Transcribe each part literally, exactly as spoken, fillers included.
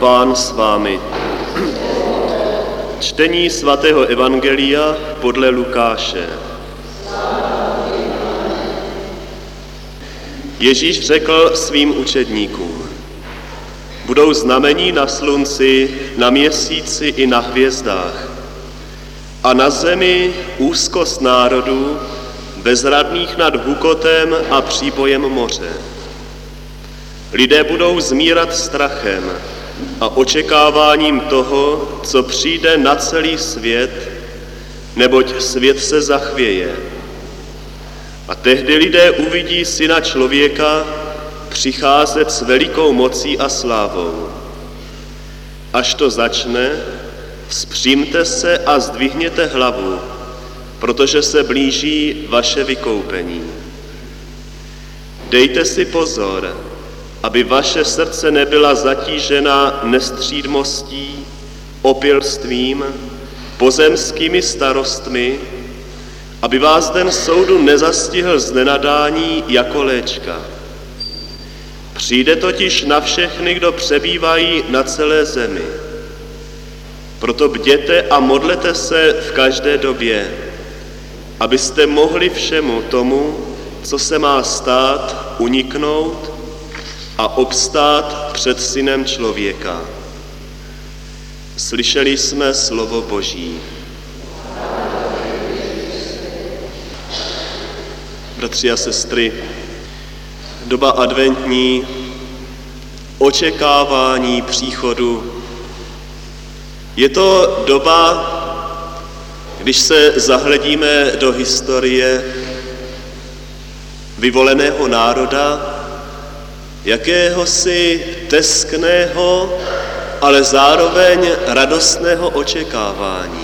Pán s vámi. Čtení svatého evangelia podle Lukáše. Ježíš řekl svým učedníkům: budou znamení na slunci, na měsíci i na hvězdách. A na zemi úzkost národů, bezradných nad hukotem a příbojem moře. Lidé budou zmírat strachem a očekáváním toho, co přijde na celý svět, neboť svět se zachvěje. A tehdy lidé uvidí Syna člověka přicházet s velikou mocí a slávou. Až to začne, vzpřímte se a zdvihněte hlavu, protože se blíží vaše vykoupení. Dejte si pozor, aby vaše srdce nebyla zatížena nestřídmostí, opilstvím, pozemskými starostmi, aby vás den soudu nezastihl z nenadání jako léčka. Přijde totiž na všechny, kdo přebývají na celé zemi. Proto bděte a modlete se v každé době, abyste mohli všemu tomu, co se má stát, uniknout a obstát před Synem člověka. Slyšeli jsme slovo Boží. Bratři a sestry, doba adventní, očekávání příchodu. Je to doba, když se zahledíme do historie vyvoleného národa, jakéhosi teskného, ale zároveň radostného očekávání.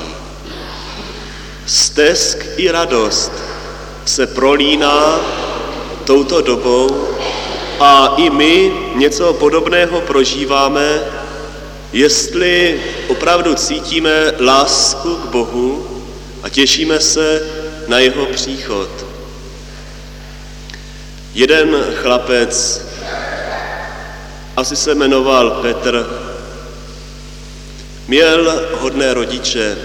Stesk i radost se prolíná touto dobou a i my něco podobného prožíváme, jestli opravdu cítíme lásku k Bohu a těšíme se na jeho příchod. Jeden chlapec, asi se jmenoval Petr, měl hodné rodiče,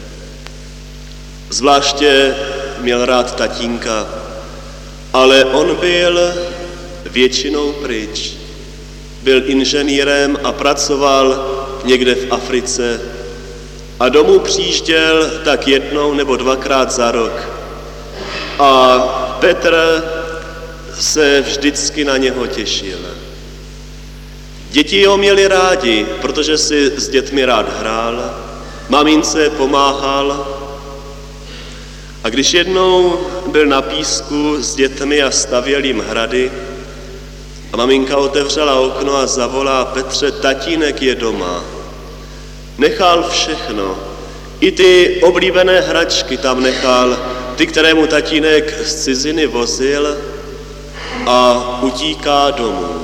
zvláště měl rád tatínka, ale on byl většinou pryč. Byl inženýrem a pracoval někde v Africe a domů přijížděl tak jednou nebo dvakrát za rok. A Petr se vždycky na něho těšil. Děti ho měli rádi, protože si s dětmi rád hrál, mamince pomáhal. A když jednou byl na písku s dětmi a stavěl jim hrady a maminka otevřela okno a zavolá: Petře, tatínek je doma. Nechal všechno, i ty oblíbené hračky tam nechal, ty, které mu tatínek z ciziny vozil, a utíká domů.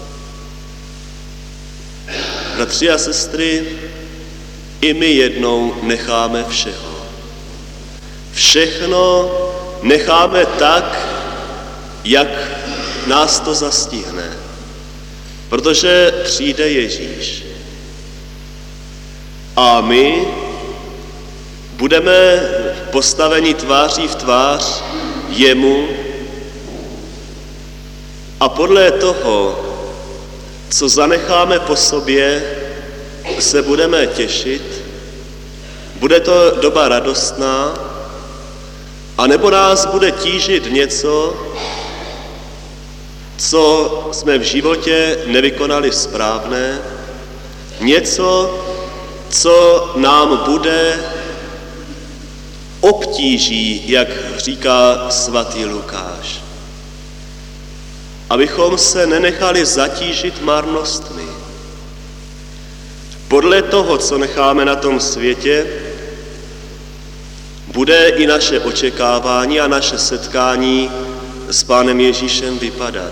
Bratři a sestry, i my jednou necháme všeho. Všechno necháme tak, jak nás to zastihne, protože přijde Ježíš. A my budeme postaveni tváří v tvář jemu a podle toho, co zanecháme po sobě, se budeme těšit. Bude to doba radostná, a nebo nás bude tížit něco, co jsme v životě nevykonali správné, něco, co nám bude obtíží, jak říká svatý Lukáš. Abychom se nenechali zatížit marnostmi. Podle toho, co necháme na tom světě, bude i naše očekávání a naše setkání s Pánem Ježíšem vypadat.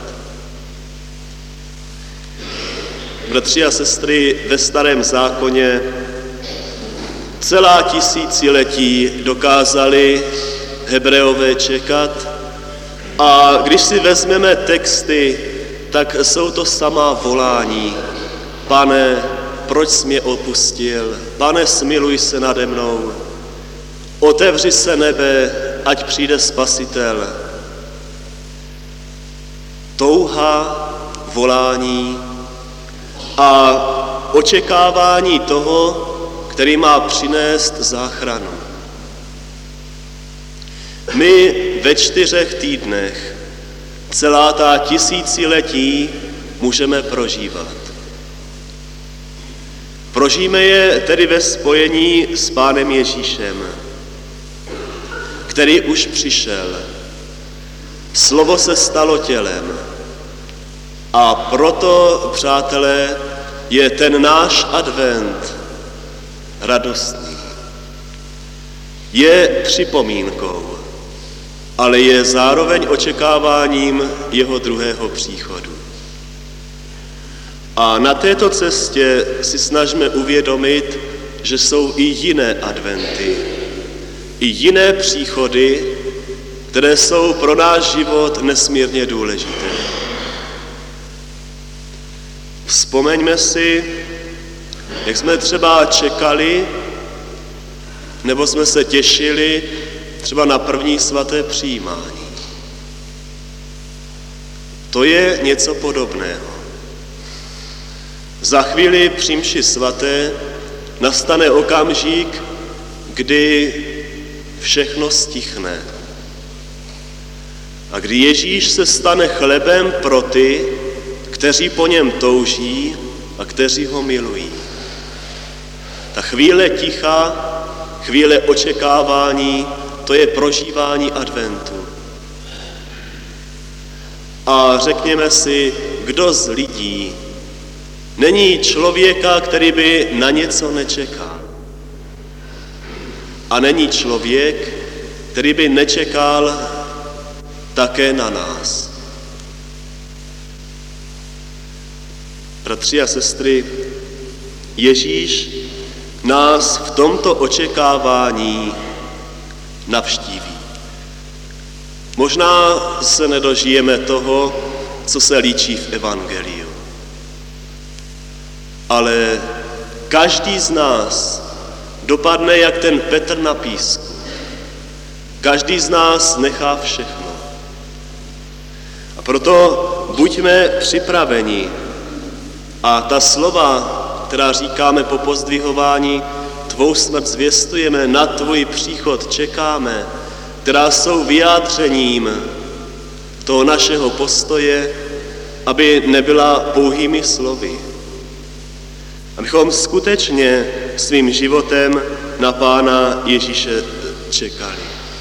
Bratři a sestry, ve Starém zákoně celá tisíciletí dokázali Hebreové čekat, a když si vezmeme texty, tak jsou to samá volání: Pane, proč jsi mě opustil? Pane, smiluj se nade mnou. Otevři se nebe, ať přijde Spasitel. Touha, volání a očekávání toho, který má přinést záchranu. My ve čtyřech týdnech celá ta tisíciletí můžeme prožívat. Prožijeme je tedy ve spojení s Pánem Ježíšem, který už přišel. Slovo se stalo tělem. A proto, přátelé, je ten náš advent radostný. Je připomínkou, ale je zároveň očekáváním jeho druhého příchodu. A na této cestě si snažíme uvědomit, že jsou i jiné adventy, i jiné příchody, které jsou pro náš život nesmírně důležité. Vzpomeňme si, jak jsme třeba čekali, nebo jsme se těšili třeba na první svaté přijímání. To je něco podobného. Za chvíli při mši svaté nastane okamžik, kdy všechno stichne. A kdy Ježíš se stane chlebem pro ty, kteří po něm touží a kteří ho milují. Ta chvíle ticha, chvíle očekávání, to je prožívání adventu. A řekněme si, kdo z lidí není člověka, který by na něco nečekal. A není člověk, který by nečekal také na nás. Bratři a sestry, Ježíš nás v tomto očekávání navštíví. Možná se nedožijeme toho, co se líčí v evangeliu. Ale každý z nás dopadne jak ten Petr na písku. Každý z nás nechá všechno. A proto buďme připraveni. A ta slova, která říkáme po pozdvihování, tvou smrt zvěstujeme, na tvůj příchod čekáme, která jsou vyjádřením toho našeho postoje, aby nebyla pouhými slovy. Abychom skutečně svým životem na Pána Ježíše čekali.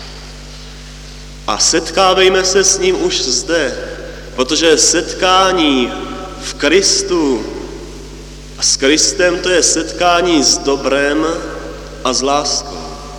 A setkávejme se s ním už zde, protože setkání v Kristu a s Kristem to je setkání s dobrem a s láskou.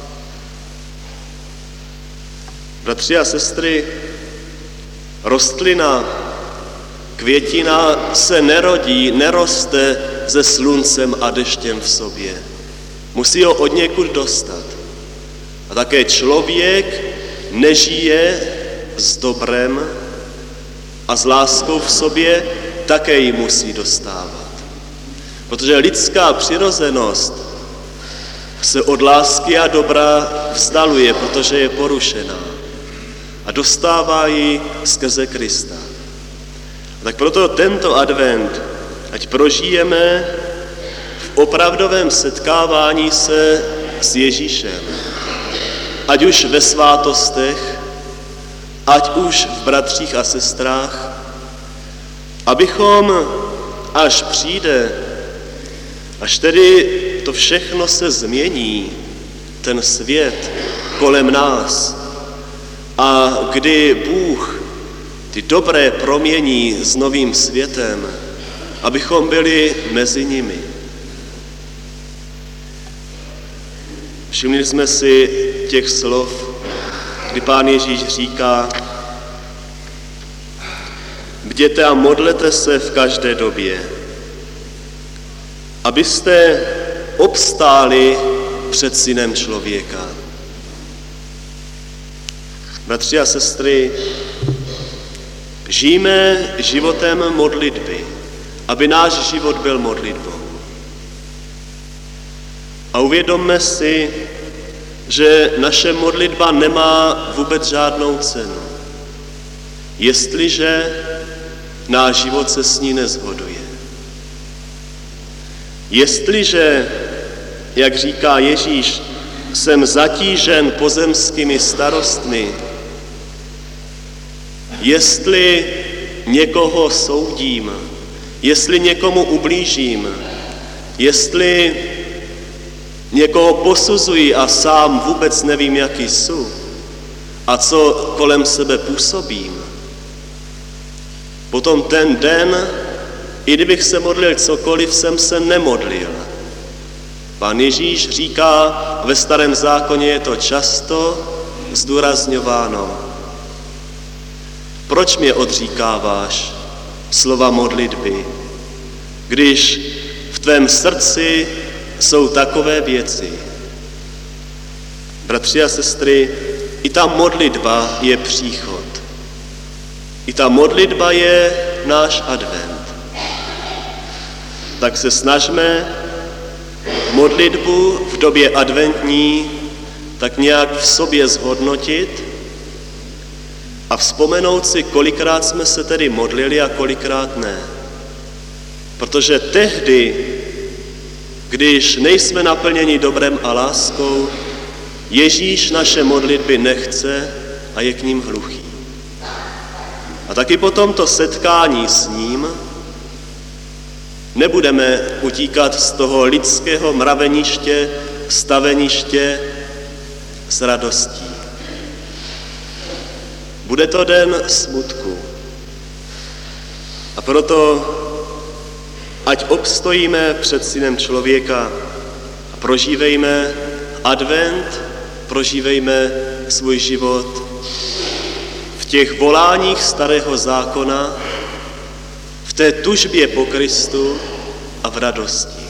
Bratři a sestry, rostlina, květina se nerodí, neroste se sluncem a deštěm v sobě. Musí ho od někud dostat. A také člověk nežije s dobrem a s láskou v sobě, také ji musí dostávat. Protože lidská přirozenost se od lásky a dobra vzdaluje, protože je porušená. A dostává ji skrze Krista. A tak proto tento advent, ať prožijeme v opravdovém setkávání se s Ježíšem. Ať už ve svátostech, ať už v bratřích a sestrách, abychom, až přijde, až tedy to všechno se změní, ten svět kolem nás, a kdy Bůh ty dobré promění s novým světem, abychom byli mezi nimi. Všimli jsme si těch slov, kdy Pán Ježíš říká: bděte a modlete se v každé době, abyste obstáli před Synem člověka. Bratři a sestry, žijme životem modlitby, aby náš život byl modlitbou. A uvědomme si, že naše modlitba nemá vůbec žádnou cenu, jestliže náš život se s ní neshoduje. Jestliže, jak říká Ježíš, jsem zatížen pozemskými starostmi, jestli někoho soudím, jestli někomu ublížím, jestli někoho posuzuji a sám vůbec nevím, jaký jsou a co kolem sebe působím, potom ten den, i kdybych se modlil cokoliv, jsem se nemodlil. Pán Ježíš říká, ve Starém zákoně je to často zdůrazňováno. Proč mě odříkáváš slova modlitby, když v tvém srdci jsou takové věci? Bratři a sestry, i ta modlitba je příchod. I ta modlitba je náš advent. Tak se snažme modlitbu v době adventní tak nějak v sobě zhodnotit a vzpomenout si, kolikrát jsme se tedy modlili a kolikrát ne. Protože tehdy, když nejsme naplněni dobrem a láskou, Ježíš naše modlitby nechce a je k ním hluchý. A taky po tomto setkání s ním nebudeme utíkat z toho lidského mraveniště, staveniště s radostí. Bude to den smutku. A proto, ať obstojíme před Synem člověka a prožívejme advent, prožívejme svůj život v těch voláních Starého zákona, v té tužbě po Kristu a v radosti.